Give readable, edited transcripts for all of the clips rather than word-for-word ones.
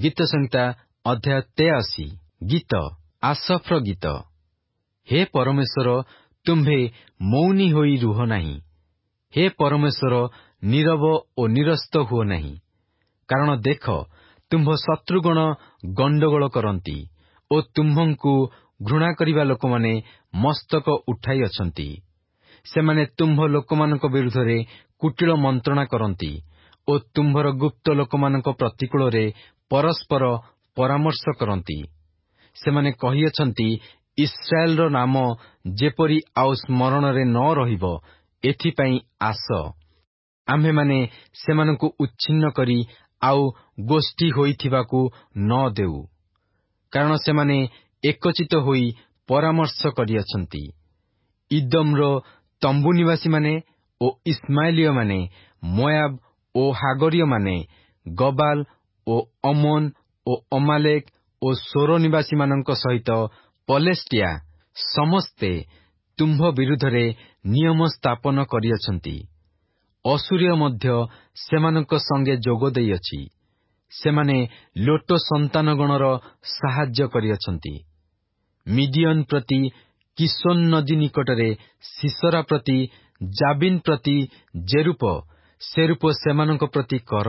ଗୀତ ସଂହିତା ଅଧ୍ୟାୟ 83। ଗୀତ ଆସଫ୍ର ଗୀତ। ହେ ପରମେଶ୍ୱର, ତୁମ୍ଭେ ମୌନୀ ହୋଇ ରୁହ ନାହିଁ। ହେ ପରମେଶ୍ୱର, ନୀରବ ଓ ନିରସ୍ତ ହୁଅ ନାହିଁ। କାରଣ ଦେଖ, ତୁମ୍ଭ ଶତ୍ରୁଗଣ ଗଣ୍ଡଗୋଳ କରନ୍ତି ଓ ତୁମ୍ଭଙ୍କୁ ଘୃଣା କରିବା ଲୋକମାନେ ମସ୍ତକ ଉଠାଇଅଛନ୍ତି। ସେମାନେ ତୁମ୍ଭ ଲୋକମାନଙ୍କ ବିରୁଦ୍ଧରେ କୁଟିଳ ମନ୍ତ୍ରଣା କରନ୍ତି ଓ ତୁମ୍ଭର ଗୁପ୍ତ ଲୋକମାନଙ୍କ ପ୍ରତିକୂଳରେ ପରସ୍ପର ପରାମର୍ଶ କରନ୍ତି। ସେମାନେ କହିଅଛନ୍ତି, ଇସ୍ରାଏଲର ନାମ ଯେପରି ଆଉ ସ୍ମରଣରେ ନ ରହିବ, ଏଥିପାଇଁ ଆସ। ଆମ୍ଭେମାନେ ସେମାନଙ୍କୁ ଉଚ୍ଛିନ୍ନ କରି ଆଉ ଗୋଷ୍ଠୀ ହୋଇଥିବାକୁ ନ ଦେଉ। କାରଣ ସେମାନେ ଏକଚିତ ହୋଇ ପରାମର୍ଶ କରିଅଛନ୍ତି। ଇଦୋମର ତମ୍ବୁ ନିବାସୀମାନେ ଓ ଇସ୍ମାଏଲୀୟମାନେ, ମୋଆବ ଓ ହାଗରୀୟମାନେ, ଗବାଲ ଓ ଅମୋନ ଓ ଅମାଲେକ ଓ ସୋର ନିବାସୀମାନଙ୍କ ସହିତ ପଲେଷ୍ଟିଆ ସମସ୍ତେ ତୁମ୍ଭ ବିରୁଦ୍ଧରେ ନିୟମ ସ୍ଥାପନ କରିଅଛନ୍ତି। ଅସୁରୀୟ ମଧ୍ୟ ସେମାନଙ୍କ ସଙ୍ଗେ ଯୋଗ ଦେଇଅଛି। ସେମାନେ ଲୋଟ ସନ୍ତାନଗଣର ସାହାଯ୍ୟ କରିଅଛନ୍ତି। ମିଦିୟନ ପ୍ରତି କିଶୋନ ନଦୀ ନିକଟରେ ସିସରା ପ୍ରତି ଜାବିନ ପ୍ରତି ଜେରୁପ, ସେରୁପ ସେମାନଙ୍କ ପ୍ରତି କର।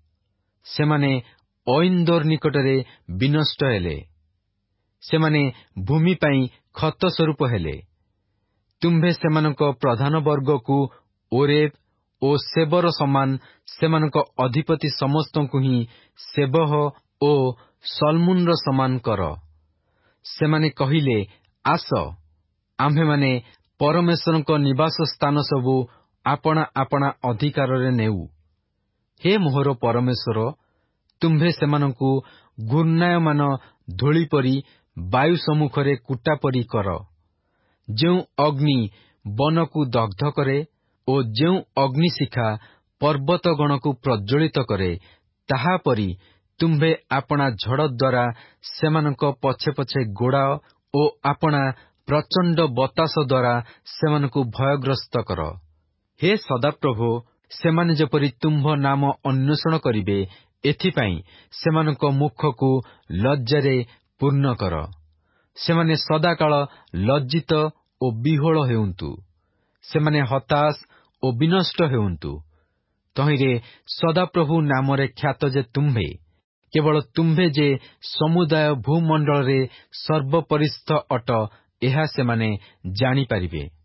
ସେମାନେ ଅଇନ୍ଦୋର ନିକଟରେ ବିନଷ୍ଟ ହେଲେ। ସେମାନେ ଭୂମି ପାଇଁ ଖତ ସ୍ୱରୂପ ହେଲେ। ତୁମ୍ଭେ ସେମାନଙ୍କ ପ୍ରଧାନ ବର୍ଗକୁ ଓରେବ ଓ ସେବର ସମାନ, ସେମାନଙ୍କ ଅଧିପତି ସମସ୍ତଙ୍କୁ ହିଁ ସେବହ ଓ ସଲମୁନର ସମାନ କର। ସେମାନେ କହିଲେ, ଆସ, ଆମ୍ଭେମାନେ ପରମେଶ୍ୱରଙ୍କ ନିବାସ ସ୍ଥାନ ସବୁ ଆପଣା ଆପଣା ଅଧିକାରରେ ନେଉ। ହେ ମୋହର ପରମେଶ୍ୱର, ତୁମ୍ଭେ ସେମାନଙ୍କୁ ଘୂର୍ଣ୍ଣାୟମାନ ଧୂଳି ପରି, ବାୟୁ ସମ୍ମୁଖରେ କୁଟା ପରି କର। ଯେଉଁ ଅଗ୍ନି ବନକୁ ଦଗ୍ଧ କରେ ଓ ଯେଉଁ ଅଗ୍ନିଶିଖା ପର୍ବତଗଣକୁ ପ୍ରଜ୍ୱଳିତ କରେ, ତାହାପରି ତୁମ୍ଭେ ଆପଣା ଝଡ଼ ଦ୍ୱାରା ସେମାନଙ୍କ ପଛେ ପଛେ ଗୋଡ଼ାଅ ଓ ଆପଣା ପ୍ରଚଣ୍ଡ ବତାସ ଦ୍ୱାରା ସେମାନଙ୍କୁ ଭୟଗ୍ରସ୍ତ କର। ହେ ସଦାପ୍ରଭୁ, ସେମାନେ ଯେପରି ତୁମ୍ଭ ନାମ ଅନ୍ୱେଷଣ କରିବେ, ଏଥିପାଇଁ ସେମାନଙ୍କ ମୁଖକୁ ଲଜ୍ଜାରେ ପୂର୍ଣ୍ଣ କର। ସେମାନେ ସଦାକାଳ ଲଜ୍ଜିତ ଓ ବିହ୍ୱଳ ହେଉନ୍ତୁ। ସେମାନେ ହତାଶ ଓ ବିନଷ୍ଟ ହେଉନ୍ତୁ। ତହିଁରେ ସଦାପ୍ରଭୁ ନାମରେ ଖ୍ୟାତ ଯେ ତୁମ୍ଭେ, କେବଳ ତୁମ୍ଭେ ଯେ ସମୁଦାୟ ଭୂମଣ୍ଡଳରେ ସର୍ବପରିସ୍ଥ ଅଟ, ଏହା ସେମାନେ ଜାଣିପାରିବେ।